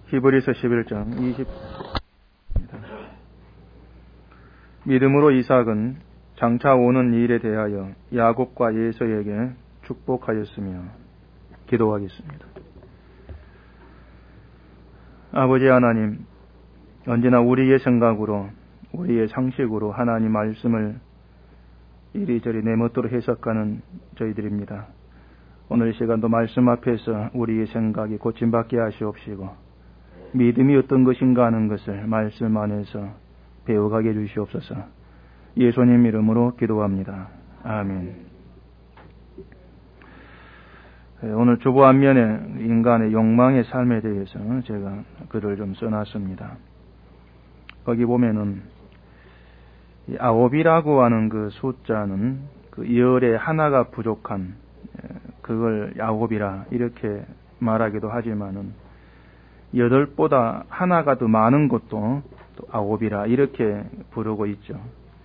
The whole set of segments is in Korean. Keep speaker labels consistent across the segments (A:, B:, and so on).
A: 히브리서 11장 20. 믿음으로 이삭은 장차 오는 일에 대하여 야곱과 에서에게 축복하였으며. 기도하겠습니다. 아버지 하나님, 언제나 우리의 생각으로, 우리의 상식으로 하나님 말씀을 이리저리 내멋대로 해석하는 저희들입니다. 오늘 시간도 말씀 앞에서 우리의 생각이 고침받게 하시옵시고 믿음이 어떤 것인가 하는 것을 말씀 안에서 배워가게 해주시옵소서. 예수님 이름으로 기도합니다. 아멘. 오늘 주보 앞면에 인간의 욕망의 삶에 대해서 제가 글을 좀 써놨습니다. 거기 보면은 아홉이라고 하는 그 숫자는 그 열에 하나가 부족한 그걸 아홉이라 이렇게 말하기도 하지만은 여덟보다 하나가 더 많은 것도 또 아홉이라 이렇게 부르고 있죠.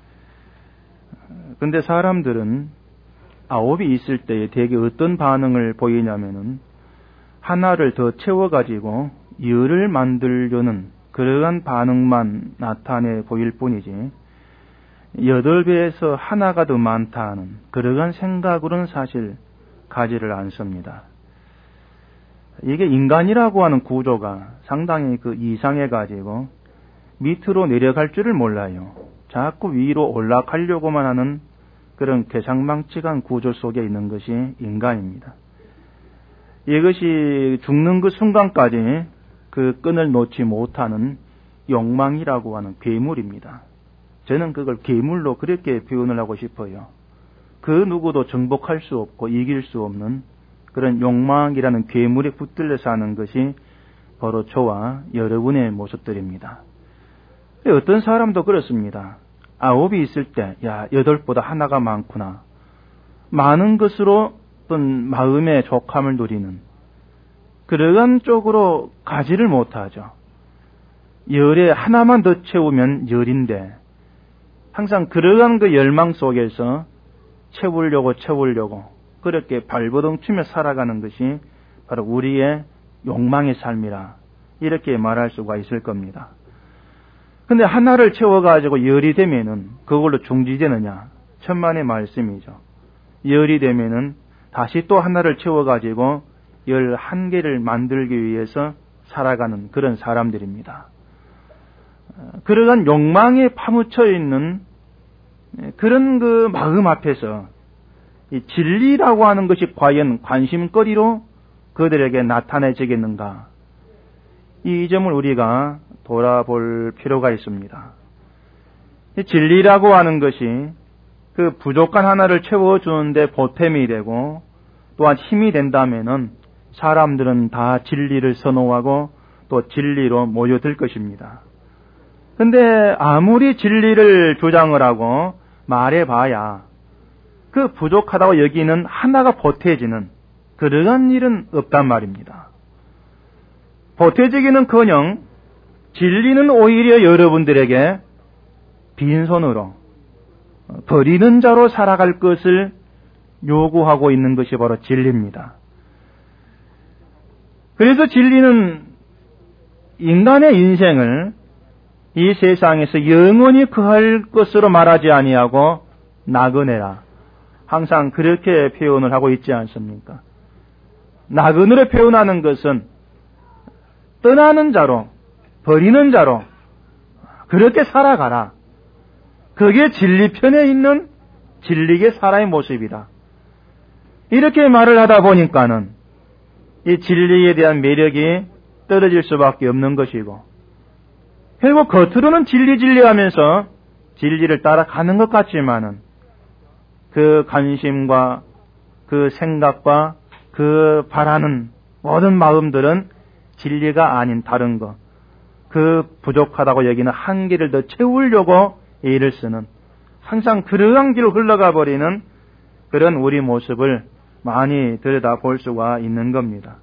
A: 근데 사람들은 아홉이 있을 때에 대개 어떤 반응을 보이냐면은 하나를 더 채워가지고 열을 만들려는 그러한 반응만 나타내 보일 뿐이지 8배에서 하나가 더 많다는 그러한 생각으로는 사실 가지를 않습니다. 이게 인간이라고 하는 구조가 상당히 그 이상해가지고 밑으로 내려갈 줄을 몰라요. 자꾸 위로 올라가려고만 하는 그런 괴상망측한 구조 속에 있는 것이 인간입니다. 이것이 죽는 그 순간까지 그 끈을 놓지 못하는 욕망이라고 하는 괴물입니다. 저는 그걸 괴물로 그렇게 표현을 하고 싶어요. 그 누구도 정복할 수 없고 이길 수 없는 그런 욕망이라는 괴물에 붙들려 사는 것이 바로 저와 여러분의 모습들입니다. 어떤 사람도 그렇습니다. 아홉이 있을 때, 야, 8보다 하나가 많구나. 많은 것으로 어떤 마음의 족함을 누리는 그러한 쪽으로 가지를 못하죠. 열에 하나만 더 채우면 열인데 항상 그러한 그 열망 속에서 채우려고 그렇게 발버둥 치며 살아가는 것이 바로 우리의 욕망의 삶이라 이렇게 말할 수가 있을 겁니다. 근데 하나를 채워가지고 열이 되면은 그걸로 중지되느냐? 천만의 말씀이죠. 열이 되면은 다시 또 하나를 채워가지고 11개를 만들기 위해서 살아가는 그런 사람들입니다. 그러한 욕망에 파묻혀 있는 그런 그 마음 앞에서 이 진리라고 하는 것이 과연 관심거리로 그들에게 나타내지겠는가? 이 점을 우리가 돌아볼 필요가 있습니다. 이 진리라고 하는 것이 그 부족한 하나를 채워주는데 보탬이 되고 또한 힘이 된다면은 사람들은 다 진리를 선호하고 또 진리로 모여들 것입니다. 근데 아무리 진리를 주장을 하고 말해봐야 그 부족하다고 여기는 하나가 보태지는 그러한 일은 없단 말입니다. 보태지기는커녕 진리는 오히려 여러분들에게 빈손으로 버리는 자로 살아갈 것을 요구하고 있는 것이 바로 진리입니다. 그래서 진리는 인간의 인생을 이 세상에서 영원히 거할 것으로 말하지 아니하고 나그네라. 항상 그렇게 표현을 하고 있지 않습니까? 나그네로 표현하는 것은 떠나는 자로, 버리는 자로 그렇게 살아가라. 그게 진리편에 있는 진리의 사람의 모습이다. 이렇게 말을 하다 보니까는 이 진리에 대한 매력이 떨어질 수밖에 없는 것이고 결국 겉으로는 진리 하면서 진리를 따라가는 것 같지만은 그 관심과 그 생각과 그 바라는 모든 마음들은 진리가 아닌 다른 것, 그 부족하다고 여기는 한계를 더 채우려고 애를 쓰는 항상 그러한 길로 흘러가 버리는 그런 우리 모습을 많이 들여다볼 수가 있는 겁니다.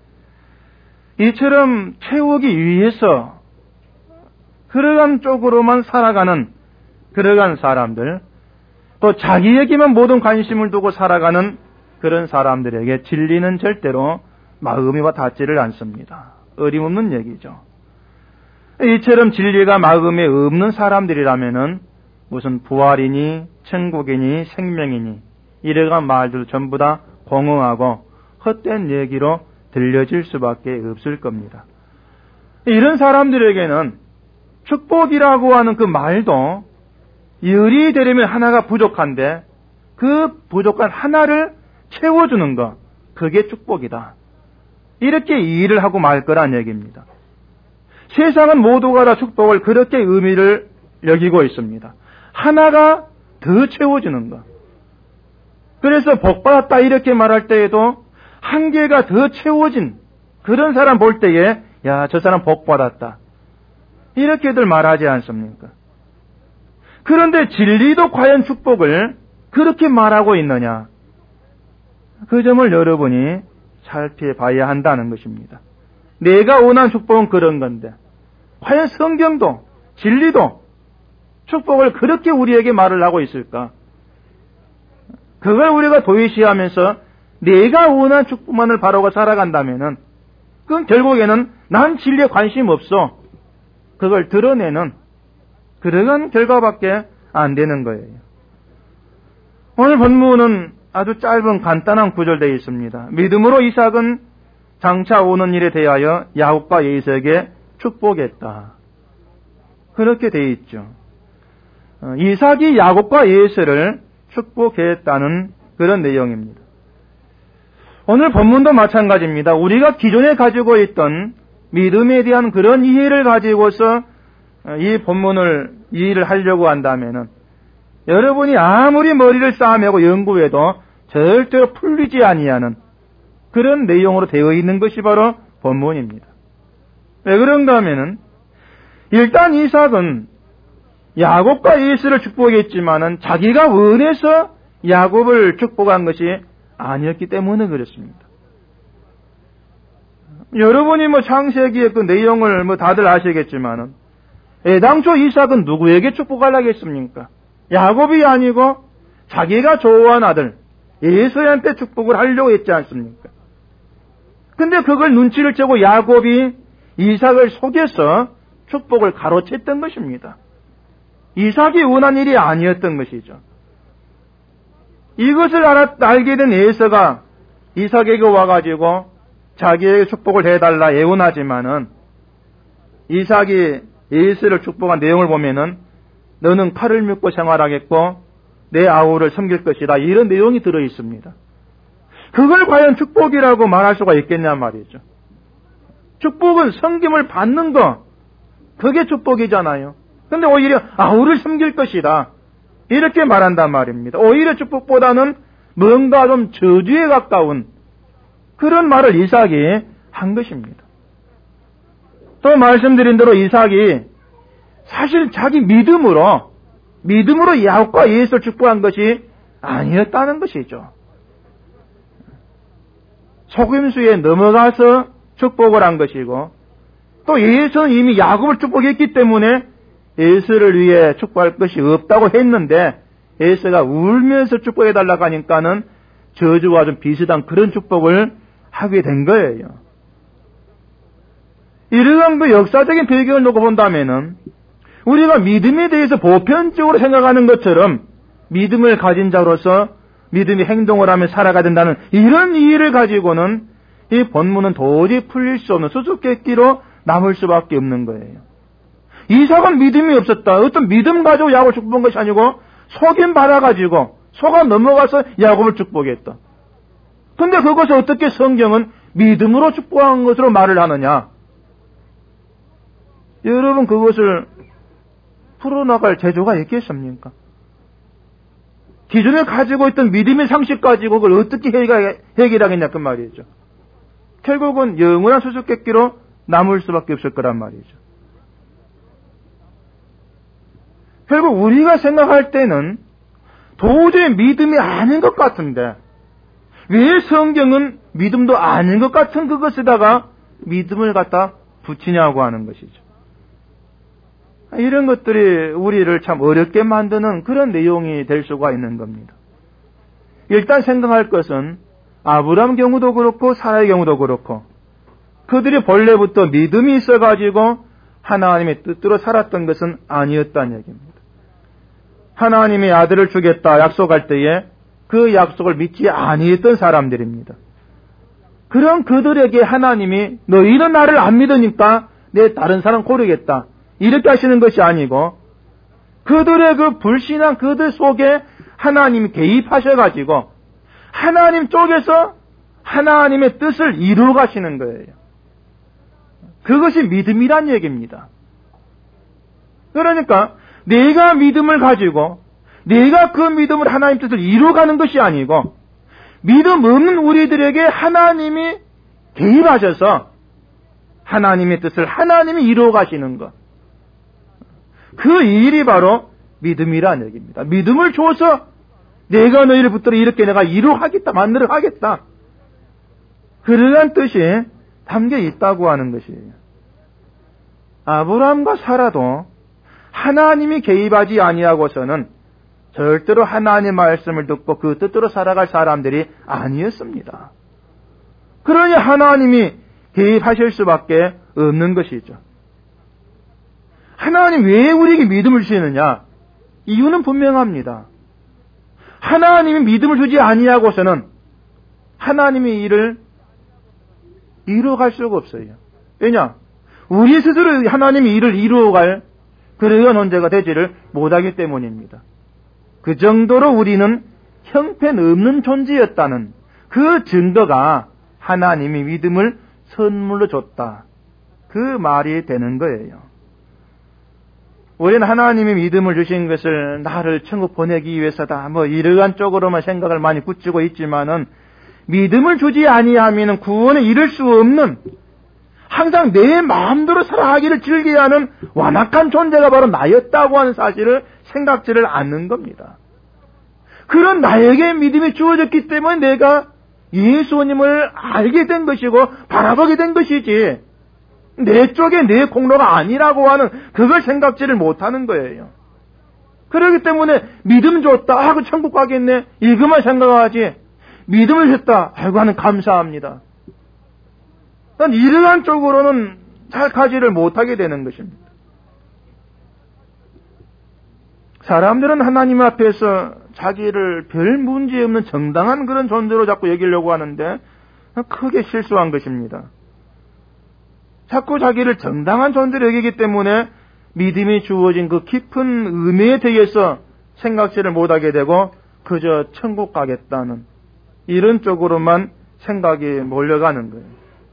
A: 이처럼 채우기 위해서 그러한 쪽으로만 살아가는 그러한 사람들, 또 자기에게만 모든 관심을 두고 살아가는 그런 사람들에게 진리는 절대로 마음이 와 닿지를 않습니다. 어림없는 얘기죠. 이처럼 진리가 마음에 없는 사람들이라면은 무슨 부활이니 천국이니 생명이니 이러한 말들 전부 다 공허하고 헛된 얘기로 들려질 수밖에 없을 겁니다. 이런 사람들에게는 축복이라고 하는 그 말도 열이 되려면 하나가 부족한데 그 부족한 하나를 채워주는 것, 그게 축복이다. 이렇게 이해를 하고 말 거란 얘기입니다. 세상은 모두가 다 축복을 그렇게 의미를 여기고 있습니다. 하나가 더 채워지는 것. 그래서 복받았다 이렇게 말할 때에도 한 개가 더 채워진 그런 사람 볼 때에 야, 저 사람 복받았다. 이렇게들 말하지 않습니까? 그런데 진리도 과연 축복을 그렇게 말하고 있느냐? 그 점을 여러분이 살펴봐야 한다는 것입니다. 내가 원한 축복은 그런 건데 과연 성경도 진리도 축복을 그렇게 우리에게 말을 하고 있을까? 그걸 우리가 도외시하면서 내가 원한 축복만을 바라고 살아간다면은 그건 결국에는 난 진리에 관심 없어. 그걸 드러내는 그러한 결과밖에 안 되는 거예요. 오늘 본문은 아주 짧은 간단한 구절되어 있습니다. 믿음으로 이삭은 장차 오는 일에 대하여 야곱과 에서에게 축복했다. 그렇게 되어 있죠. 이삭이 야곱과 에서를 축복했다는 그런 내용입니다. 오늘 본문도 마찬가지입니다. 우리가 기존에 가지고 있던 믿음에 대한 그런 이해를 가지고서 이 본문을 이해를 하려고 한다면은 여러분이 아무리 머리를 싸매고 연구해도 절대로 풀리지 아니하는 그런 내용으로 되어 있는 것이 바로 본문입니다. 왜 그런가 하면은 일단 이삭은 야곱과 에서를 축복했지만은 자기가 원해서 야곱을 축복한 것이 아니었기 때문에 그렇습니다. 여러분이 창세기의 그 내용을 다들 아시겠지만은 애당초 이삭은 누구에게 축복하려고 했습니까? 야곱이 아니고 자기가 좋아하는 아들 에서한테 축복을 하려고 했지 않습니까? 근데 그걸 눈치를 채고 야곱이 이삭을 속여서 축복을 가로챘던 것입니다. 이삭이 원한 일이 아니었던 것이죠. 이것을 알게 된 에서가 이삭에게 와가지고 자기에게 축복을 해달라 애원하지만은 이삭이 에서를 축복한 내용을 보면은 너는 칼을 믿고 생활하겠고 내 아우를 섬길 것이다. 이런 내용이 들어 있습니다. 그걸 과연 축복이라고 말할 수가 있겠냐 말이죠. 축복은 섬김을 받는 거, 그게 축복이잖아요. 근데 오히려 아우를 섬길 것이다. 이렇게 말한단 말입니다. 오히려 축복보다는 뭔가 좀 저주에 가까운 그런 말을 이삭이 한 것입니다. 또 말씀드린 대로 이삭이 사실 자기 믿음으로 야곱과 에서를 축복한 것이 아니었다는 것이죠. 속임수에 넘어가서 축복을 한 것이고 또 에서는 이미 야곱을 축복했기 때문에 에서를 위해 축복할 것이 없다고 했는데 에서가 울면서 축복해달라고 하니까는 저주와 좀 비슷한 그런 축복을 하게 된 거예요. 이러한 그 역사적인 배경을 놓고 본다면은 우리가 믿음에 대해서 보편적으로 생각하는 것처럼 믿음을 가진 자로서 믿음의 행동을 하며 살아가야 된다는 이런 이해를 가지고는 이 본문은 도저히 풀릴 수 없는 수수께끼로 남을 수밖에 없는 거예요. 이삭은 믿음이 없었다. 어떤 믿음 가지고 야곱을 축복한 것이 아니고 속임 받아가지고 속아 넘어가서 야곱을 축복했다. 근데 그것을 어떻게 성경은 믿음으로 축복한 것으로 말을 하느냐? 여러분 그것을 풀어나갈 재주가 있겠습니까? 기존에 가지고 있던 믿음의 상식 가지고 그걸 어떻게 해결하겠냐 그 말이죠. 결국은 영원한 수수께끼로 남을 수밖에 없을 거란 말이죠. 결국 우리가 생각할 때는 도저히 믿음이 아닌 것 같은데 왜 성경은 믿음도 아닌 것 같은 그것에다가 믿음을 갖다 붙이냐고 하는 것이죠. 이런 것들이 우리를 참 어렵게 만드는 그런 내용이 될 수가 있는 겁니다. 일단 생각할 것은 아브라함 경우도 그렇고 사라의 경우도 그렇고 그들이 본래부터 믿음이 있어가지고 하나님의 뜻대로 살았던 것은 아니었다는 얘기입니다. 하나님의 아들을 주겠다 약속할 때에 그 약속을 믿지 아니했던 사람들입니다. 그런 그들에게 하나님이 너희는 나를 안 믿으니까 내 다른 사람 고르겠다 이렇게 하시는 것이 아니고 그들의 그 불신한 그들 속에 하나님이 개입하셔가지고 하나님 쪽에서 하나님의 뜻을 이루어 가시는 거예요. 그것이 믿음이란 얘기입니다. 그러니까 내가 믿음을 가지고 내가 그 믿음을 하나님 뜻을 이루어가는 것이 아니고 믿음 없는 우리들에게 하나님이 개입하셔서 하나님의 뜻을 하나님이 이루어 가시는 것. 그 일이 바로 믿음이란 얘기입니다. 믿음을 줘서 내가 너희를 붙들어 이렇게 내가 이루어가겠다, 만들어 가겠다. 그러한 뜻이 담겨 있다고 하는 것이에요. 아브라함과 사라도 하나님이 개입하지 아니하고서는 절대로 하나님의 말씀을 듣고 그 뜻대로 살아갈 사람들이 아니었습니다. 그러니 하나님이 개입하실 수밖에 없는 것이죠. 하나님 왜 우리에게 믿음을 주시느냐? 이유는 분명합니다. 하나님이 믿음을 주지 아니하고서는 하나님의 일을 이루어갈 수가 없어요. 왜냐? 우리 스스로 하나님의 일을 이루어갈 그러한 존재가 되지를 못하기 때문입니다. 그 정도로 우리는 형편없는 존재였다는 그 증거가 하나님이 믿음을 선물로 줬다. 그 말이 되는 거예요. 우리는 하나님이 믿음을 주신 것을 나를 천국 보내기 위해서다. 이러한 쪽으로만 생각을 많이 굳히고 있지만은 믿음을 주지 아니하면은 구원에 이를 수 없는 항상 내 마음대로 살아가기를 즐겨하는 완악한 존재가 바로 나였다고 하는 사실을 생각지를 않는 겁니다. 그런 나에게 믿음이 주어졌기 때문에 내가 예수님을 알게 된 것이고 바라보게 된 것이지 내 쪽에 내 공로가 아니라고 하는 그걸 생각지를 못하는 거예요. 그렇기 때문에 믿음 줬다 하고 천국 가겠네 이것만 생각하지 믿음을 줬다 아이고 하는 감사합니다. 난 이러한 쪽으로는 잘 가지를 못하게 되는 것입니다. 사람들은 하나님 앞에서 자기를 별 문제 없는 정당한 그런 존재로 자꾸 여기려고 하는데 크게 실수한 것입니다. 자꾸 자기를 정당한 존재로 여기기 때문에 믿음이 주어진 그 깊은 의미에 대해서 생각지를 못하게 되고 그저 천국 가겠다는 이런 쪽으로만 생각이 몰려가는 거예요.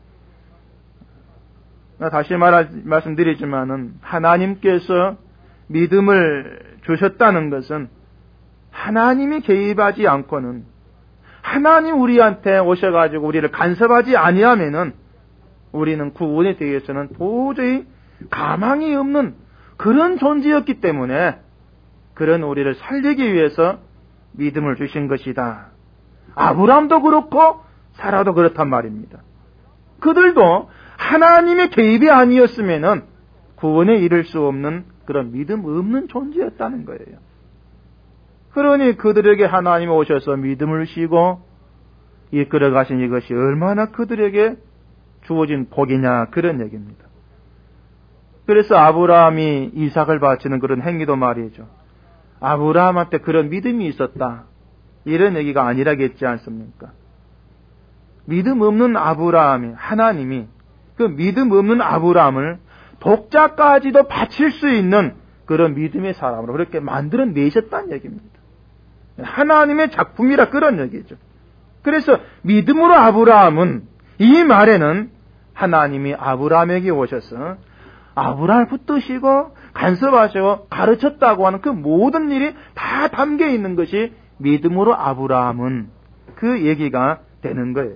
A: 다시 말씀드리지만은 하나님께서 믿음을 주셨다는 것은 하나님이 개입하지 않고는 하나님 우리한테 오셔가지고 우리를 간섭하지 아니하면은 우리는 구원에 대해서는 도저히 가망이 없는 그런 존재였기 때문에 그런 우리를 살리기 위해서 믿음을 주신 것이다. 아브라함도 그렇고 사라도 그렇단 말입니다. 그들도 하나님의 개입이 아니었으면은 구원에 이를 수 없는 그런 믿음 없는 존재였다는 거예요. 그러니 그들에게 하나님이 오셔서 믿음을 주시고 이끌어 가신 이것이 얼마나 그들에게 주어진 복이냐 그런 얘기입니다. 그래서 아브라함이 이삭을 바치는 그런 행위도 말이죠. 아브라함한테 그런 믿음이 있었다. 이런 얘기가 아니라겠지 않습니까? 믿음 없는 아브라함이 하나님이 그 믿음 없는 아브라함을 독자까지도 바칠 수 있는 그런 믿음의 사람으로 그렇게 만들어내셨다는 얘기입니다. 하나님의 작품이라 그런 얘기죠. 그래서 믿음으로 아브라함은 이 말에는 하나님이 아브라함에게 오셔서 아브라함을 붙드시고 간섭하시고 가르쳤다고 하는 그 모든 일이 다 담겨 있는 것이 믿음으로 아브라함은 그 얘기가 되는 거예요.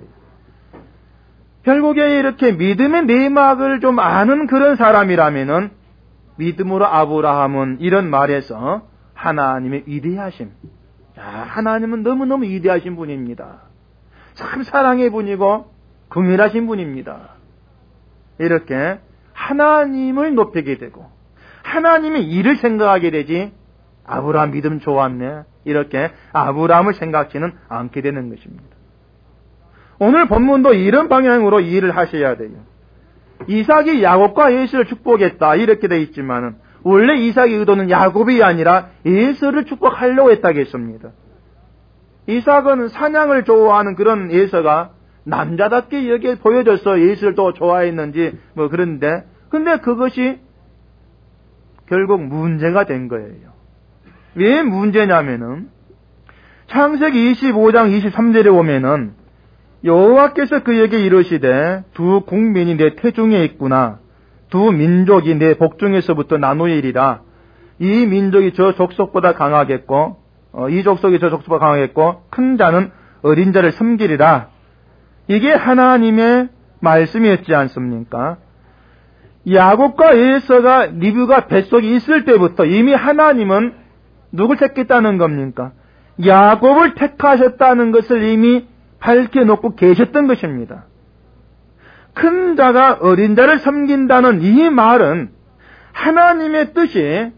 A: 결국에 이렇게 믿음의 내막을 좀 아는 그런 사람이라면은 믿음으로 아브라함은 이런 말에서 하나님의 위대하심. 하나님은 너무너무 위대하신 분입니다. 참 사랑의 분이고 긍휼하신 분입니다. 이렇게 하나님을 높이게 되고 하나님의 일을 생각하게 되지 아브라함 믿음 좋았네 이렇게 아브라함을 생각지는 않게 되는 것입니다. 오늘 본문도 이런 방향으로 일을 하셔야 돼요. 이삭이 야곱과 에서를 축복했다 이렇게 돼 있지만은 원래 이삭의 의도는 야곱이 아니라 에서를 축복하려고 했다겠습니다. 이삭은 사냥을 좋아하는 그런 에서가 남자답게 여기에 보여져서 에서를 또 좋아했는지 뭐 그런데 근데 그것이 결국 문제가 된 거예요. 왜 문제냐면은 창세기 25장 23절에 보면은 여호와께서 그에게 이르시되 두 국민이 내 태중에 있구나. 두 민족이 내 복중에서부터 나누이리라. 이 민족이 저 족속보다 강하겠고 이 족속이 저 족속보다 강하겠고 큰 자는 어린 자를 섬기리라. 이게 하나님의 말씀이었지 않습니까? 야곱과 에서가 리브가 뱃속에 있을 때부터 이미 하나님은 누굴 택했다는 겁니까? 야곱을 택하셨다는 것을 이미 밝혀놓고 계셨던 것입니다. 큰 자가 어린 자를 섬긴다는 이 말은 하나님의 뜻이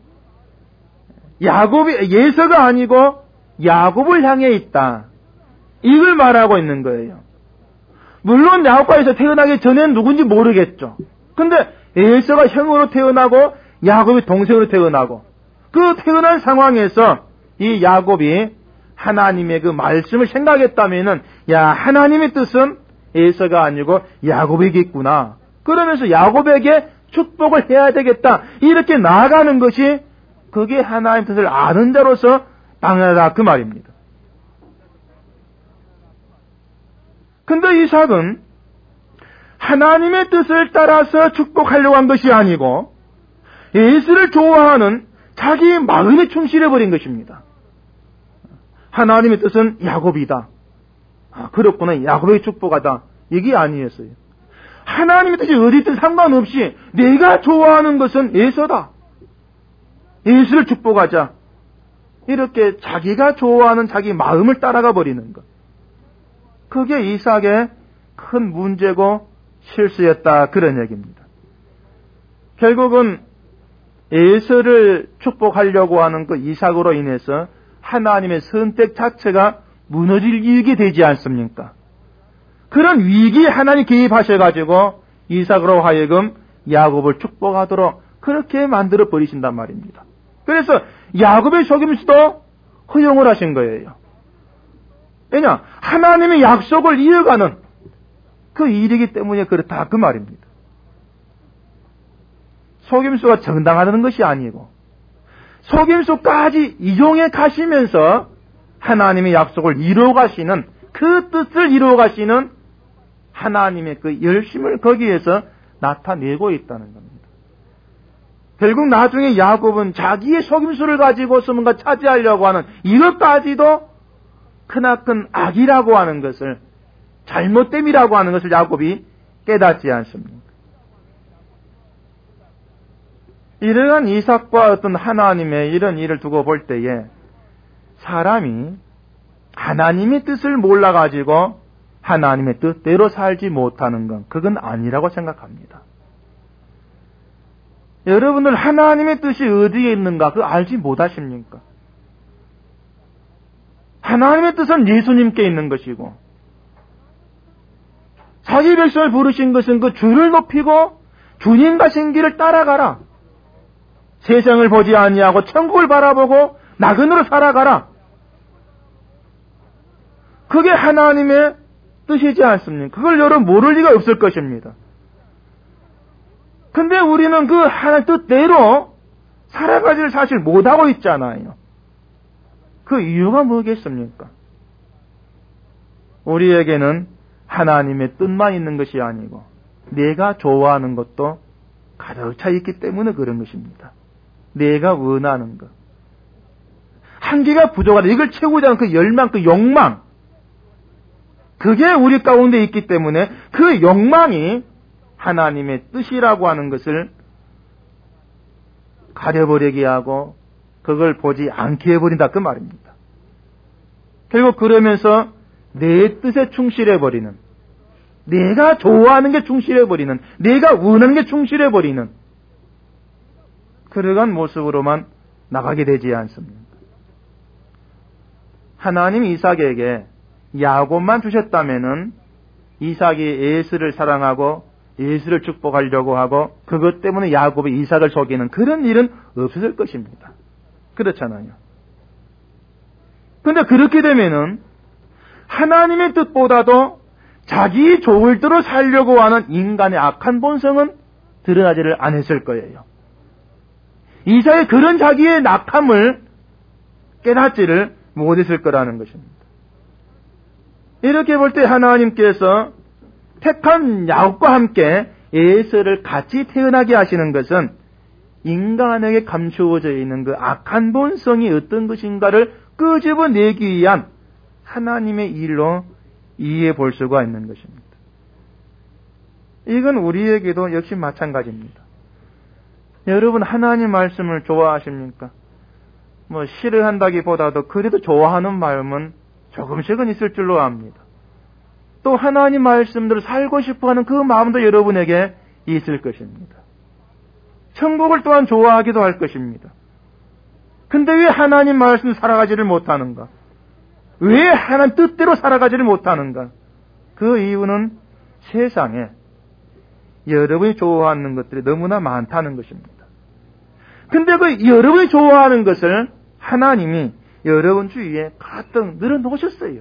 A: 에서가 아니고 야곱을 향해 있다. 이걸 말하고 있는 거예요. 물론 야곱과 에서 태어나기 전에는 누군지 모르겠죠. 근데 에서가 형으로 태어나고 야곱이 동생으로 태어나고 그 태어난 상황에서 이 야곱이 하나님의 그 말씀을 생각했다면은 하나님의 뜻은 에서가 아니고 야곱이겠구나. 그러면서 야곱에게 축복을 해야 되겠다. 이렇게 나아가는 것이 그게 하나님의 뜻을 아는 자로서 당연하다 그 말입니다. 근데 이삭은 하나님의 뜻을 따라서 축복하려고 한 것이 아니고 에서를 좋아하는 자기 마음에 충실해버린 것입니다. 하나님의 뜻은 야곱이다. 그렇구나. 야곱에게 축복하다. 이게 아니었어요. 하나님의 뜻이 어디든 상관없이 내가 좋아하는 것은 에서다. 에서를 축복하자. 이렇게 자기가 좋아하는 자기 마음을 따라가 버리는 것. 그게 이삭의 큰 문제고 실수였다. 그런 얘기입니다. 결국은 에서를 축복하려고 하는 그 이삭으로 인해서 하나님의 선택 자체가 무너지게 되지 않습니까? 그런 위기에 하나님 개입하셔가지고 이삭으로 하여금 야곱을 축복하도록 그렇게 만들어 버리신단 말입니다. 그래서 야곱의 속임수도 허용을 하신 거예요. 왜냐? 하나님의 약속을 이어가는 그 일이기 때문에 그렇다 그 말입니다. 속임수가 정당하다는 것이 아니고 속임수까지 이용해 가시면서 하나님의 약속을 이루어 가시는 그 뜻을 이루어 가시는 하나님의 그 열심을 거기에서 나타내고 있다는 겁니다. 결국 나중에 야곱은 자기의 속임수를 가지고서 뭔가 차지하려고 하는 이것까지도 크나큰 악이라고 하는 것을 잘못됨이라고 하는 것을 야곱이 깨닫지 않습니다. 이러한 이삭과 어떤 하나님의 이런 일을 두고 볼 때에 사람이 하나님의 뜻을 몰라가지고 하나님의 뜻대로 살지 못하는 건 그건 아니라고 생각합니다. 여러분들 하나님의 뜻이 어디에 있는가 그거 알지 못하십니까? 하나님의 뜻은 예수님께 있는 것이고 자기 백성을 부르신 것은 그 주를 높이고 주님 가신 길을 따라가라. 세상을 보지 아니하고 천국을 바라보고 나그네로 살아가라. 그게 하나님의 뜻이지 않습니까? 그걸 여러분 모를 리가 없을 것입니다. 근데 우리는 그 하나님 뜻대로 살아가지를 사실 못하고 있잖아요. 그 이유가 뭐겠습니까? 우리에게는 하나님의 뜻만 있는 것이 아니고 내가 좋아하는 것도 가득 차 있기 때문에 그런 것입니다. 내가 원하는 것. 한계가 부족하다. 이걸 채우지 않은 그 열망, 그 욕망. 그게 우리 가운데 있기 때문에 그 욕망이 하나님의 뜻이라고 하는 것을 가려버리게 하고 그걸 보지 않게 해버린다 그 말입니다. 결국 그러면서 내 뜻에 충실해버리는, 내가 좋아하는 게 충실해버리는, 내가 원하는 게 충실해버리는 그러한 모습으로만 나가게 되지 않습니까? 하나님이 이삭에게 야곱만 주셨다면은 이삭이 에서를 사랑하고 예수를 축복하려고 하고 그것 때문에 야곱이 이삭을 속이는 그런 일은 없었을 것입니다. 그렇잖아요. 그런데 그렇게 되면은 하나님의 뜻보다도 자기 좋을 대로 살려고 하는 인간의 악한 본성은 드러나지를 않았을 거예요. 이삭의 그런 자기의 낙함을 깨닫지를 못했을 거라는 것입니다. 이렇게 볼 때 하나님께서 택한 야곱과 함께 에서를 같이 태어나게 하시는 것은 인간에게 감추어져 있는 그 악한 본성이 어떤 것인가를 끄집어내기 위한 하나님의 일로 이해해 볼 수가 있는 것입니다. 이건 우리에게도 역시 마찬가지입니다. 여러분 하나님 말씀을 좋아하십니까? 싫어한다기보다도 그래도 좋아하는 마음은 조금씩은 있을 줄로 압니다. 또 하나님 말씀대로 살고 싶어하는 그 마음도 여러분에게 있을 것입니다. 천국을 또한 좋아하기도 할 것입니다. 근데 왜 하나님 말씀 살아가지를 못하는가? 왜 하나님 뜻대로 살아가지를 못하는가? 그 이유는 세상에 여러분이 좋아하는 것들이 너무나 많다는 것입니다. 근데 그 여러분이 좋아하는 것을 하나님이 여러분 주위에 가득 늘어놓으셨어요.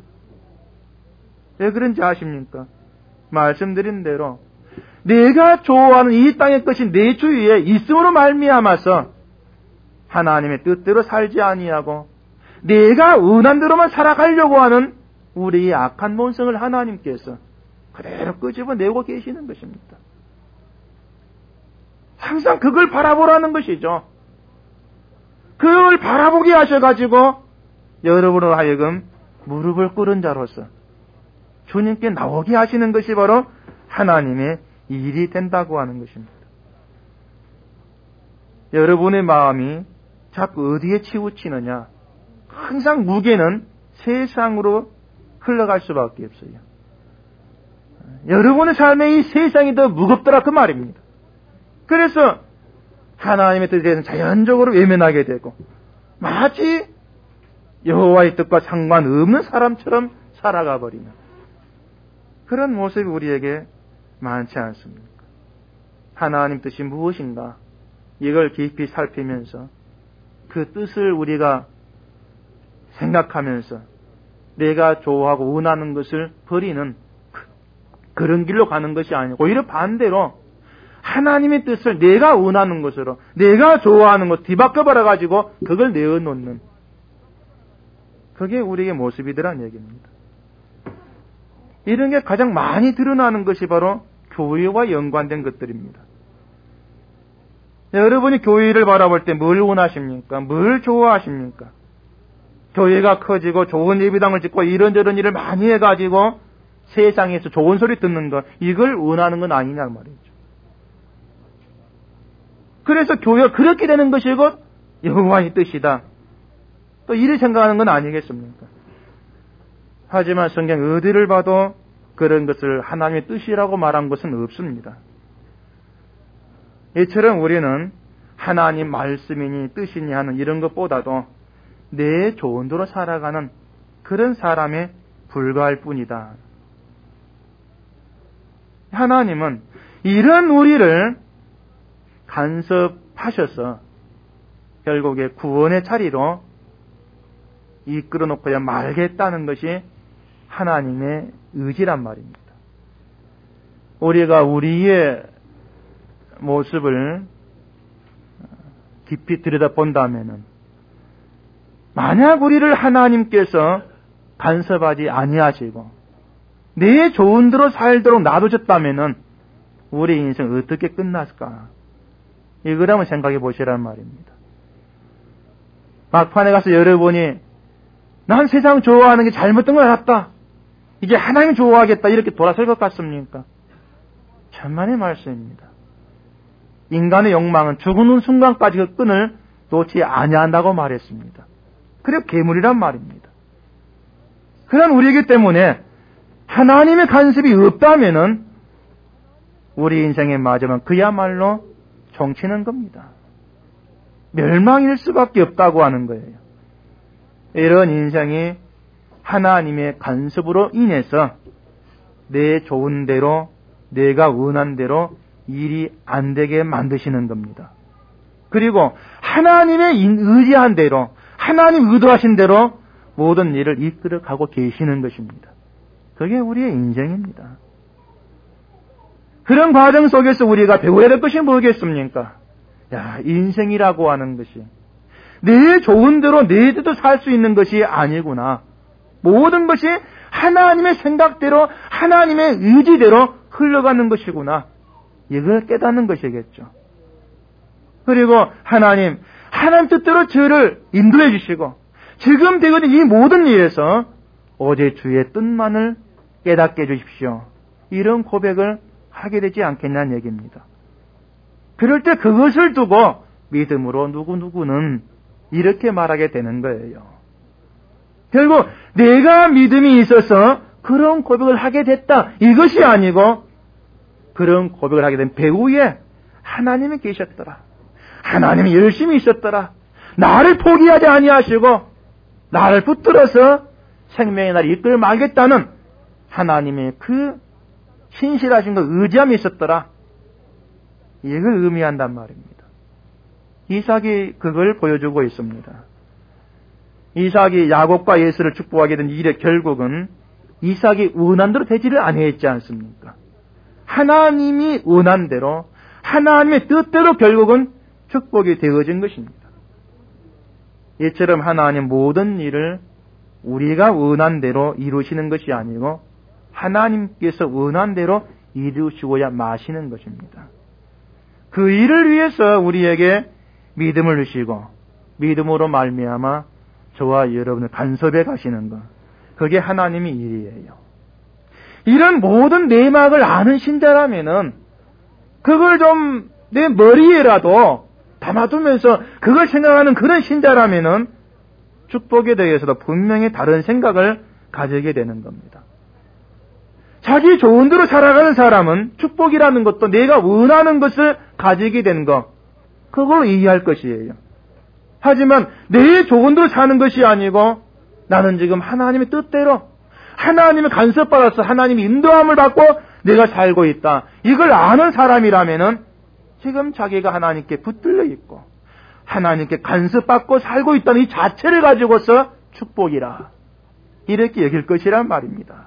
A: 왜 그런지 아십니까? 말씀드린 대로 내가 좋아하는 이 땅의 것이 내 주위에 있음으로 말미암아서 하나님의 뜻대로 살지 아니하고 내가 원한 대로만 살아가려고 하는 우리의 악한 본성을 하나님께서 그대로 끄집어내고 계시는 것입니다. 항상 그걸 바라보라는 것이죠. 그걸 바라보게 하셔가지고 여러분으로 하여금 무릎을 꿇은 자로서 주님께 나오게 하시는 것이 바로 하나님의 일이 된다고 하는 것입니다. 여러분의 마음이 자꾸 어디에 치우치느냐? 항상 무게는 세상으로 흘러갈 수밖에 없어요. 여러분의 삶에 이 세상이 더 무겁더라 그 말입니다. 그래서 하나님의 뜻에 대해서는 자연적으로 외면하게 되고 마치 여호와의 뜻과 상관없는 사람처럼 살아가 버리는 그런 모습이 우리에게 많지 않습니까? 하나님 뜻이 무엇인가? 이걸 깊이 살피면서 그 뜻을 우리가 생각하면서 내가 좋아하고 원하는 것을 버리는 그런 길로 가는 것이 아니고 오히려 반대로 하나님의 뜻을 내가 원하는 것으로 내가 좋아하는 것 뒤바꿔 버려가지고 그걸 내어놓는 그게 우리의 모습이더란 얘기입니다. 이런 게 가장 많이 드러나는 것이 바로 교회와 연관된 것들입니다. 여러분이 교회를 바라볼 때 뭘 원하십니까? 뭘 좋아하십니까? 교회가 커지고 좋은 예배당을 짓고 이런저런 일을 많이 해가지고 세상에서 좋은 소리 듣는 것 이걸 원하는 건 아니냐 말이죠. 그래서 교회가 그렇게 되는 것이고 여호와의 뜻이다. 또 이를 생각하는 건 아니겠습니까? 하지만 성경 어디를 봐도 그런 것을 하나님의 뜻이라고 말한 것은 없습니다. 이처럼 우리는 하나님 말씀이니 뜻이니 하는 이런 것보다도 내 좋은 대로 살아가는 그런 사람에 불과할 뿐이다. 하나님은 이런 우리를 간섭하셔서 결국에 구원의 자리로 이끌어 놓고야 말겠다는 것이 하나님의 의지란 말입니다. 우리가 우리의 모습을 깊이 들여다본다면은 만약 우리를 하나님께서 간섭하지 아니하시고 내 좋은 대로 살도록 놔두셨다면은 우리 인생 어떻게 끝났을까? 이걸 한번 생각해 보시란 말입니다. 막판에 가서 여러분이 난 세상 좋아하는 게 잘못된 걸 알았다. 이제 하나님 좋아하겠다. 이렇게 돌아설 것 같습니까? 천만의 말씀입니다. 인간의 욕망은 죽는 순간까지 그 끈을 놓지 아니한다고 말했습니다. 그리고 괴물이란 말입니다. 그런 우리이기 때문에 하나님의 간섭이 없다면은 우리 인생의 마지막은 그야말로 종치는 겁니다. 멸망일 수밖에 없다고 하는 거예요. 이런 인생이 하나님의 간섭으로 인해서 내 좋은 대로 내가 원한 대로 일이 안 되게 만드시는 겁니다. 그리고 하나님의 의지한 대로, 하나님 의도하신 대로 모든 일을 이끌어가고 계시는 것입니다. 그게 우리의 인생입니다. 그런 과정 속에서 우리가 배워야 될 것이 뭐겠습니까? 인생이라고 하는 것이 내 좋은 대로 내 뜻대로 살 수 있는 것이 아니구나. 모든 것이 하나님의 생각대로, 하나님의 의지대로 흘러가는 것이구나. 이걸 깨닫는 것이겠죠. 그리고 하나님 뜻대로 저를 인도해 주시고 지금 되거든 이 모든 일에서 오직 주의 뜻만을 깨닫게 해주십시오. 이런 고백을 하게 되지 않겠냐는 얘기입니다. 그럴 때 그것을 두고 믿음으로 누구누구는 이렇게 말하게 되는 거예요. 결국 내가 믿음이 있어서 그런 고백을 하게 됐다. 이것이 아니고 그런 고백을 하게 된 배후에 하나님이 계셨더라. 하나님이 열심히 있었더라. 나를 포기하지 아니하시고 나를 붙들어서 생명의 날을 이끌어 말겠다는 하나님의 그 신실하신 그 의지함이 있었더라. 이걸 의미한단 말입니다. 이삭이 그걸 보여주고 있습니다. 이삭이 야곱과 예수를 축복하게 된 일의 결국은 이삭이 원한 대로 되지를 아니했지 않습니까? 하나님이 원한 대로, 하나님의 뜻대로 결국은 축복이 되어진 것입니다. 이처럼 하나님 모든 일을 우리가 원한 대로 이루시는 것이 아니고 하나님께서 원한 대로 이루시고야 마시는 것입니다. 그 일을 위해서 우리에게 믿음을 주시고 믿음으로 말미암아 저와 여러분을 간섭해 가시는 것, 그게 하나님의 일이에요. 이런 모든 내막을 아는 신자라면은 그걸 좀 내 머리에라도 담아두면서 그걸 생각하는 그런 신자라면은 축복에 대해서도 분명히 다른 생각을 가지게 되는 겁니다. 자기 좋은 대로 살아가는 사람은 축복이라는 것도 내가 원하는 것을 가지게 된 것, 그걸 이해할 것이에요. 하지만 내 좋은 대로 사는 것이 아니고 나는 지금 하나님의 뜻대로, 하나님의 간섭받아서 하나님의 인도함을 받고 내가 살고 있다. 이걸 아는 사람이라면은 지금 자기가 하나님께 붙들려 있고 하나님께 간섭받고 살고 있다는 이 자체를 가지고서 축복이라 이렇게 여길 것이란 말입니다.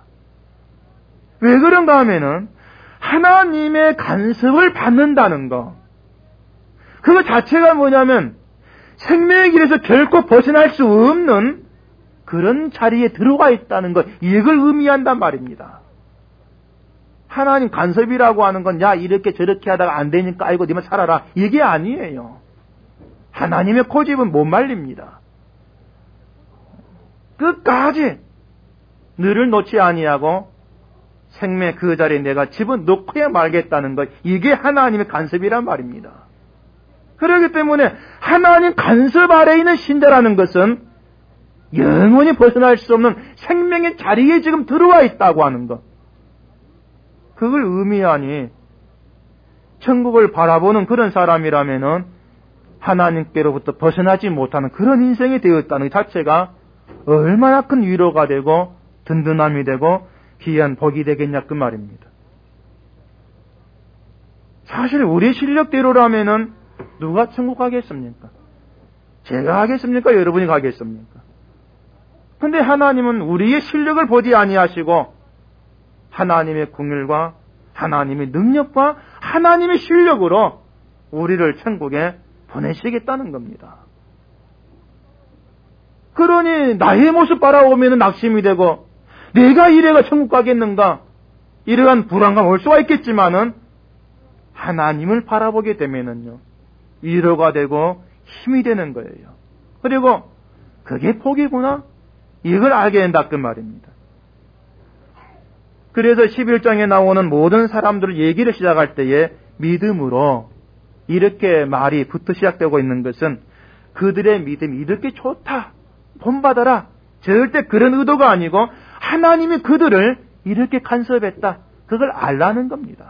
A: 왜 그런가 하면은 하나님의 간섭을 받는다는 거, 그거 자체가 뭐냐면 생명의 길에서 결코 벗어날 수 없는 그런 자리에 들어가 있다는 것, 이걸 의미한단 말입니다. 하나님 간섭이라고 하는 건 이렇게 저렇게 하다가 안 되니까 아이고 니만 살아라, 이게 아니에요. 하나님의 고집은 못 말립니다. 끝까지 너를 놓지 아니하고 생명 그 자리에 내가 집어넣고야 말겠다는 것, 이게 하나님의 간섭이란 말입니다. 그렇기 때문에 하나님 간섭 아래에 있는 신자라는 것은 영원히 벗어날 수 없는 생명의 자리에 지금 들어와 있다고 하는 것, 그걸 의미하니 천국을 바라보는 그런 사람이라면은 하나님께로부터 벗어나지 못하는 그런 인생이 되었다는 것 자체가 얼마나 큰 위로가 되고 든든함이 되고 귀한 복이 되겠냐 그 말입니다. 사실 우리 실력대로라면은 누가 천국 가겠습니까? 제가 가겠습니까? 여러분이 가겠습니까? 근데 하나님은 우리의 실력을 보지 아니하시고 하나님의 긍휼과 하나님의 능력과 하나님의 실력으로 우리를 천국에 보내시겠다는 겁니다. 그러니 나의 모습 바라보면 낙심이 되고 내가 이래가 천국 가겠는가 이러한 불안감 올 수가 있겠지만은 하나님을 바라보게 되면은요 위로가 되고 힘이 되는 거예요. 그리고 그게 복이구나 이걸 알게 된다 그 말입니다. 그래서 11장에 나오는 모든 사람들 얘기를 시작할 때에 믿음으로 이렇게 말이 붙어 시작되고 있는 것은 그들의 믿음이 이렇게 좋다, 본받아라, 절대 그런 의도가 아니고 하나님이 그들을 이렇게 간섭했다, 그걸 알라는 겁니다.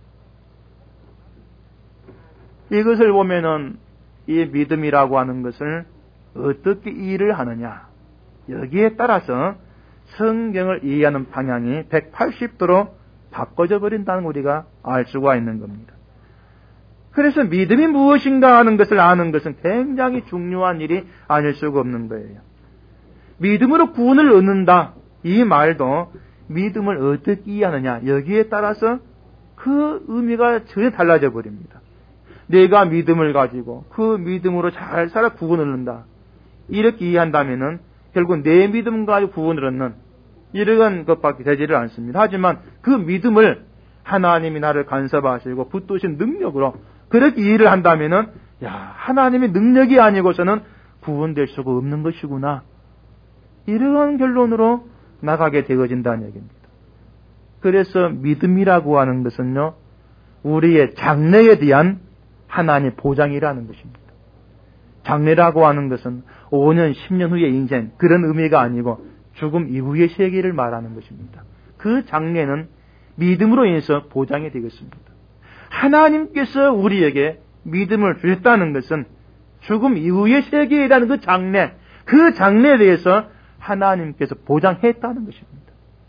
A: 이것을 보면은 이 믿음이라고 하는 것을 어떻게 일을 하느냐, 여기에 따라서 성경을 이해하는 방향이 180도로 바꿔져 버린다는 우리가 알 수가 있는 겁니다. 그래서 믿음이 무엇인가 하는 것을 아는 것은 굉장히 중요한 일이 아닐 수가 없는 거예요. 믿음으로 구원을 얻는다. 이 말도 믿음을 어떻게 이해하느냐. 여기에 따라서 그 의미가 전혀 달라져 버립니다. 내가 믿음을 가지고 그 믿음으로 잘 살아 구원을 얻는다. 이렇게 이해한다면은 결국 내 믿음 가지고 구원을 얻는 이러한 것밖에 되지를 않습니다. 하지만 그 믿음을 하나님이 나를 간섭하시고 붙드신 능력으로 그렇게 이해를 한다면은 하나님의 능력이 아니고서는 구원될 수가 없는 것이구나. 이러한 결론으로 나가게 되어진다는 얘기입니다. 그래서 믿음이라고 하는 것은요, 우리의 장래에 대한 하나님의 보장이라는 것입니다. 장래라고 하는 것은 5년, 10년 후의 인생, 그런 의미가 아니고 죽음 이후의 세계를 말하는 것입니다. 그 장래는 믿음으로 인해서 보장이 되겠습니다. 하나님께서 우리에게 믿음을 주셨다는 것은 죽음 이후의 세계에 대한 그 장래에 대해서 하나님께서 보장했다는 것입니다.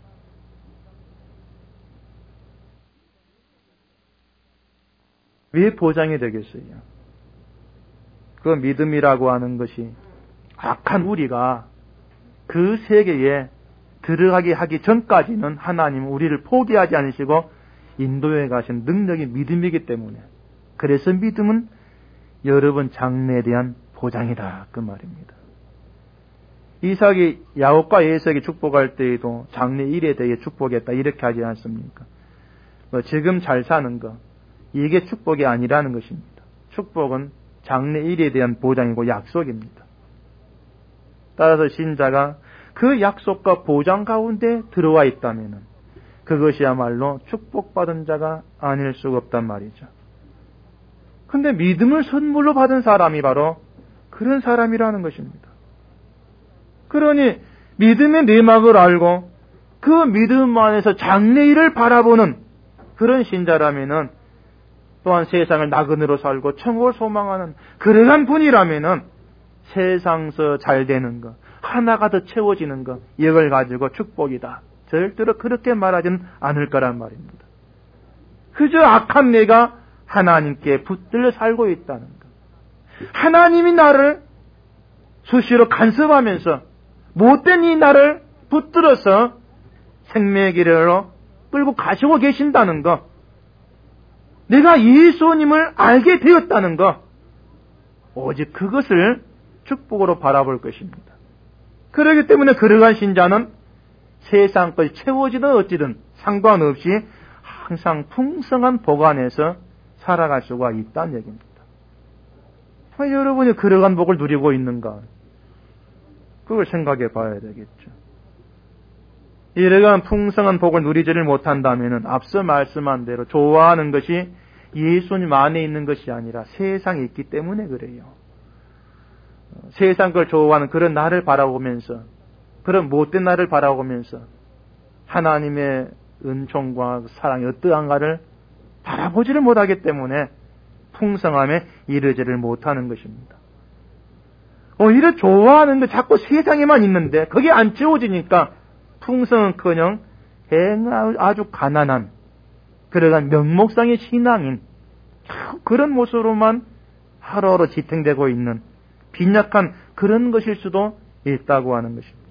A: 왜 보장이 되겠어요? 그 믿음이라고 하는 것이 악한 우리가 그 세계에 들어가게 하기 전까지는 하나님은 우리를 포기하지 않으시고 인도해 가신 능력이 믿음이기 때문에, 그래서 믿음은 여러분 장래에 대한 보장이다 그 말입니다. 이삭이 야곱과 에서에게 축복할 때에도 장래 일에 대해 축복했다 이렇게 하지 않습니까? 지금 잘 사는 거, 이게 축복이 아니라는 것입니다. 축복은 장래 일에 대한 보장이고 약속입니다. 따라서 신자가 그 약속과 보장 가운데 들어와 있다면 그것이야말로 축복받은 자가 아닐 수가 없단 말이죠. 근데 믿음을 선물로 받은 사람이 바로 그런 사람이라는 것입니다. 그러니 믿음의 내막을 알고 그 믿음 안에서 장래일을 바라보는 그런 신자라면은, 또한 세상을 나그네로 살고 천국을 소망하는 그러한 분이라면은 세상서 잘 되는 것, 하나가 더 채워지는 것, 이걸 가지고 축복이다, 절대로 그렇게 말하지는 않을 거란 말입니다. 그저 악한 내가 하나님께 붙들려 살고 있다는 것, 하나님이 나를 수시로 간섭하면서 못된 이 나를 붙들어서 생명의 길로 끌고 가시고 계신다는 것, 내가 예수님을 알게 되었다는 것, 오직 그것을 축복으로 바라볼 것입니다. 그렇기 때문에 그러한 신자는 세상 것이 채워지든 어찌든 상관없이 항상 풍성한 복 안에서 살아갈 수가 있다는 얘기입니다. 여러분이 그러한 복을 누리고 있는가? 그걸 생각해 봐야 되겠죠. 이러한 풍성한 복을 누리지를 못한다면 앞서 말씀한 대로 좋아하는 것이 예수님 안에 있는 것이 아니라 세상에 있기 때문에 그래요. 세상 걸 좋아하는 그런 나를 바라보면서, 그런 못된 나를 바라보면서 하나님의 은총과 사랑이 어떠한가를 바라보지를 못하기 때문에 풍성함에 이르지를 못하는 것입니다. 오히려 좋아하는 게 자꾸 세상에만 있는데 그게 안 채워지니까 풍성은커녕 아주 가난한 그러한 명목상의 신앙인 그런 모습으로만 하루하루 지탱되고 있는 빈약한 그런 것일 수도 있다고 하는 것입니다.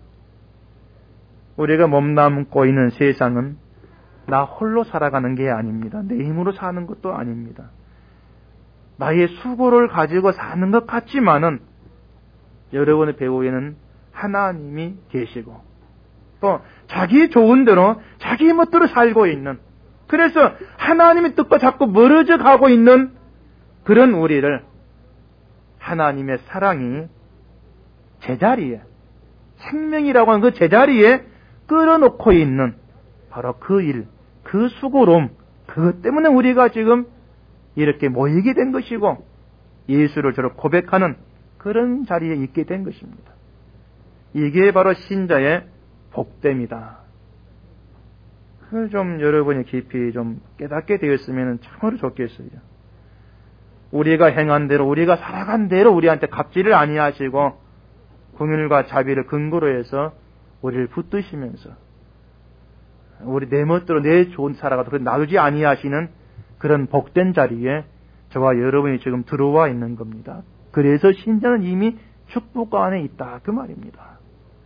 A: 우리가 몸담고 있는 세상은 나 홀로 살아가는 게 아닙니다. 내 힘으로 사는 것도 아닙니다. 나의 수고를 가지고 사는 것 같지만은 여러분의 배후에는 하나님이 계시고 또 자기 좋은 대로 자기 멋대로 살고 있는, 그래서 하나님의 뜻과 자꾸 멀어져 가고 있는 그런 우리를 하나님의 사랑이 제자리에, 생명이라고 하는 그 제자리에 끌어놓고 있는 바로 그 일, 그 수고로움, 그것 때문에 우리가 지금 이렇게 모이게 된 것이고 예수를 저로 고백하는 그런 자리에 있게 된 것입니다. 이게 바로 신자의 복됨이다. 그걸 좀 여러분이 깊이 좀 깨닫게 되었으면 참으로 좋겠어요. 우리가 행한 대로, 우리가 살아간 대로 우리한테 갚지를 아니하시고 긍휼과 자비를 근거로 해서 우리를 붙드시면서 우리 내 멋대로 내 좋은 살아가도록 놔두지 아니하시는 그런 복된 자리에 저와 여러분이 지금 들어와 있는 겁니다. 그래서 신자는 이미 축복 안에 있다 그 말입니다.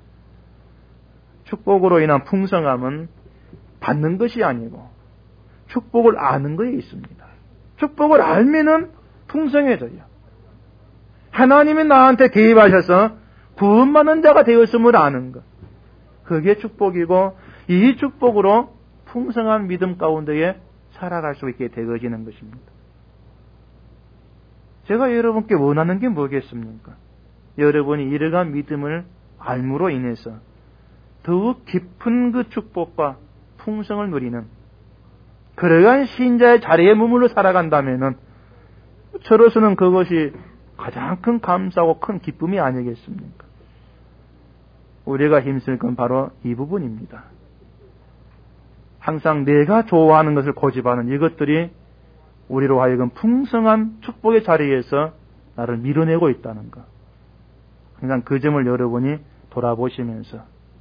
A: 축복으로 인한 풍성함은 받는 것이 아니고 축복을 아는 것에 있습니다. 축복을 알면은 풍성해져요. 하나님이 나한테 개입하셔서 구원받는 자가 되었음을 아는 것. 그게 축복이고 이 축복으로 풍성한 믿음 가운데에 살아갈 수 있게 되어지는 것입니다. 제가 여러분께 원하는 게 뭐겠습니까? 여러분이 이러한 믿음을 알므로 인해서 더욱 깊은 그 축복과 풍성을 누리는 그러한 신자의 자리에 머물러 살아간다면은 저로서는 그것이 가장 큰 감사하고 큰 기쁨이 아니겠습니까? 우리가 힘쓸 건 바로 이 부분입니다. 항상 내가 좋아하는 것을 고집하는 이것들이 우리로 하여금 풍성한 축복의 자리에서 나를 밀어내고 있다는 것. 항상 그 점을 여러분이 돌아보시면서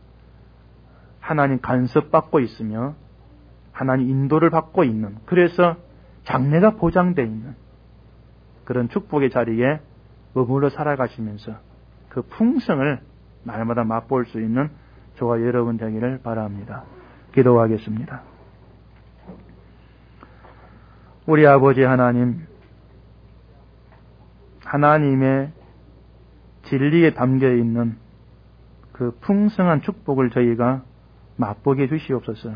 A: 하나님 간섭받고 있으며 하나님 인도를 받고 있는, 그래서 장래가 보장되어 있는 그런 축복의 자리에 머물러 살아가시면서 그 풍성을 날마다 맛볼 수 있는 저와 여러분 되기를 바랍니다. 기도하겠습니다. 우리 아버지 하나님, 하나님의 진리에 담겨있는 그 풍성한 축복을 저희가 맛보게 해주시옵소서.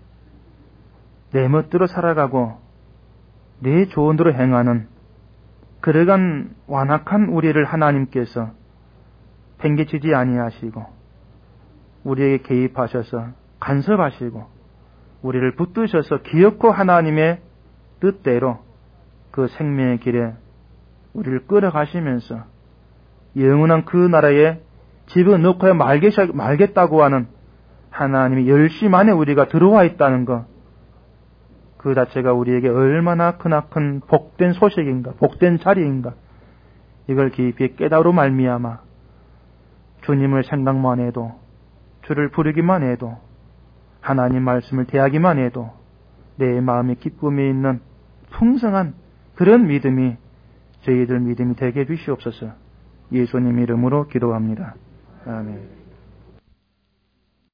A: 내 멋대로 살아가고 내 좋은 대로 행하는 그러한 완악한 우리를 하나님께서 팽개치지 아니하시고 우리에게 개입하셔서 간섭하시고 우리를 붙드셔서 기어코 하나님의 뜻대로 그 생명의 길에 우리를 끌어가시면서 영원한 그 나라에 집어넣고야 말겠다고 하는 하나님의 열심 안에 우리가 들어와 있다는 것, 그 자체가 우리에게 얼마나 크나큰 복된 소식인가, 복된 자리인가, 이걸 깊이 깨달으로 말미암아 주님을 생각만 해도, 주를 부르기만 해도, 하나님 말씀을 대하기만 해도 내 마음에 기쁨이 있는 풍성한 그런 믿음이 저희들 믿음이 되게 해주시옵소서. 예수님 이름으로 기도합니다. 아멘.